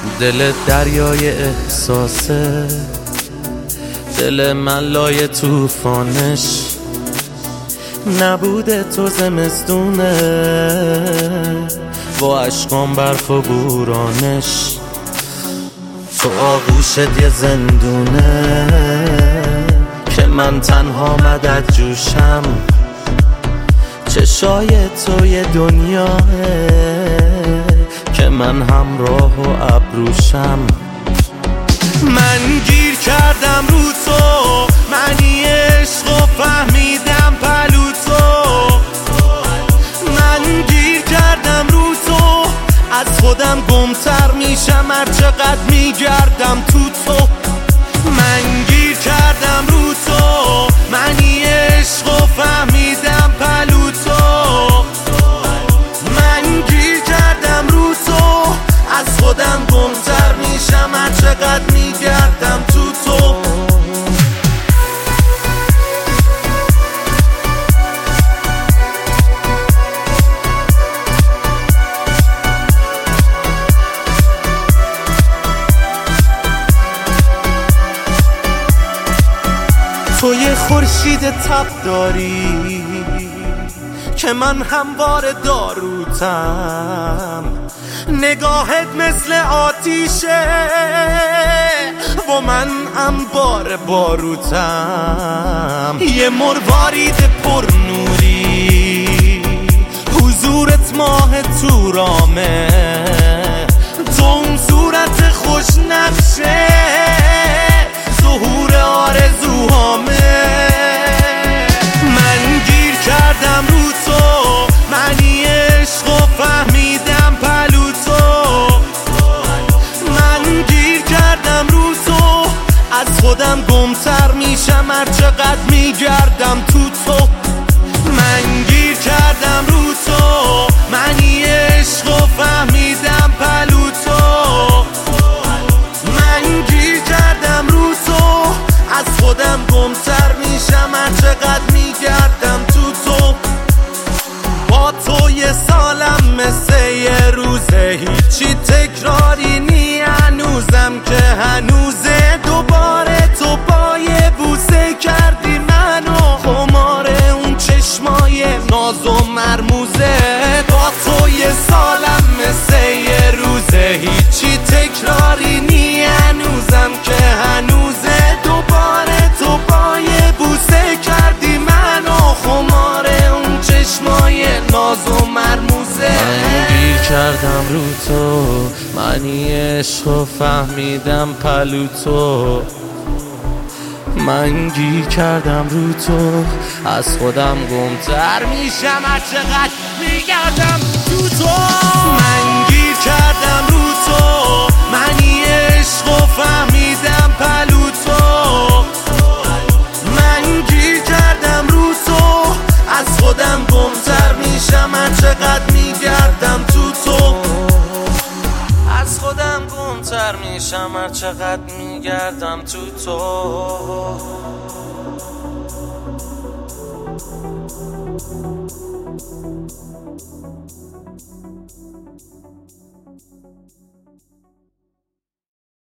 دل دریای احساسه، دل من لای توفانش، نبوده تو زمستونه با عشقام برف و بورانش. تو آغوشت یه زندونه که من تنها مدد جوشم، چشای تو یه دنیاه که من همراه و ابروشم. من گیر کردم رو تو، معنی عشق و فهمیدم پلو تو. من گیر کردم رو تو، از خودم گمتر میشم هر چقدر میگردم تو تو. من گیر کردم رو تو، معنی عشق و فهمیدم پلو تو. من گیر کردم رو تو، از خودم گمتر میشم هر چقدر میگردم تو تو. تو یه خورشید تب داری که من هموار داروتم، نگاهت مثل آتیشه و من انبار باروتم. یه مروارید پر نوری، حضورت ماه تورامه، تو اون صورت خوش نقشه، ظهور آرزوهامه. من گیر کردم رو تو، معنی عشق و فهمیدم پلو تو. من گیر کردم رو تو، از خودم گمتر میشم هر چقدر میگردم تو تو. من گیر کردم رو تو، معنی عشق و فهمیدم پلو تو. من گیر کردم رو تو، از خودم گمتر میشم هر چقدر میگردم تو تو. با تو یه سالم مثل یه روزه، هیچی تکراری نی هنوزم که هنوزه. دوباره تو با یه بوسه کردی منو خمار اون چشمای ناز و مرموزه. با تو یه سالم مثل یه روزه، هیچی تکراری نی هنوزم که هنوزه. دوباره تو با یه بوسه کردی منو خمار اون چشمای ناز و مرموزه. من گیر کردم رو تو، معنی عشق و فهمیدم پلو تو. من گیر کردم رو تو، از خودم گمتر میشم هر چقدر میگردم تو تو. من گیر کردم رو تو، معنی عشق و فهمیدم پلو تو. من گیر کردم رو تو، از خودم گمتر میشم هر چقدر میگردم تو تو. از خودم گمتر میشم هر چقدر میگردم تو تو.